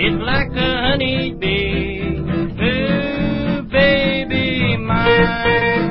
It's like a honeybee, ooh, baby mine.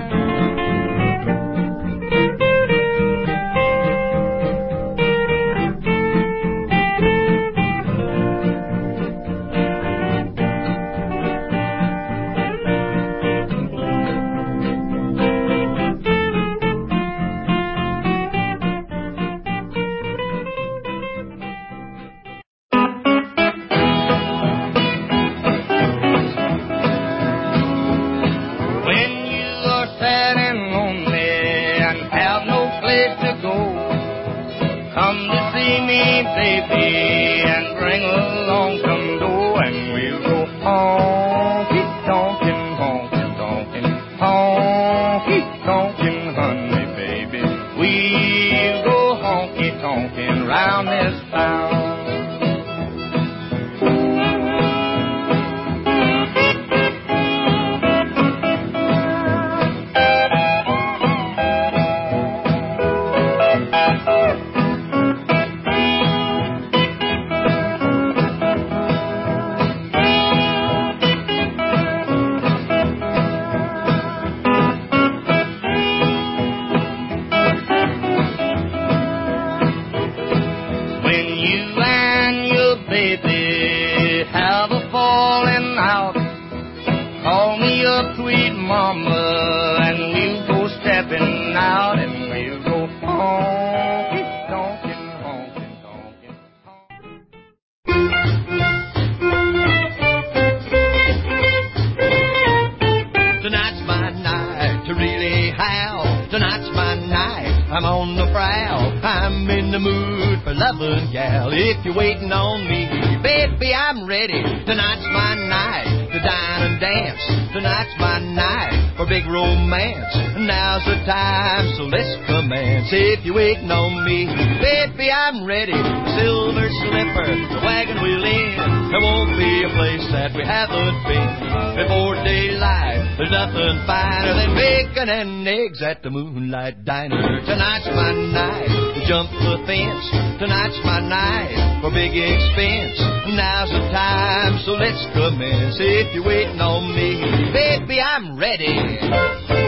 Baby, and bring along some dough, and we'll go honky-tonkin', honky-tonkin', honky-tonkin', honey, baby. We'll go honky-tonkin' round this town. If you're waiting on me, baby, I'm ready. Tonight's my night to dine and dance. Tonight's my night for big romance. Now's the time, so let's commence. If you're waiting on me, baby, I'm ready. Silver slipper, the wagon wheel in. There won't be a place that we haven't been. Before daylight, there's nothing finer than bacon and eggs at the Moonlight Diner. Tonight's my night to jump the fence. Tonight's my night for big expense. Now's the time, so let's commence. If you're waiting on me, baby, I'm ready.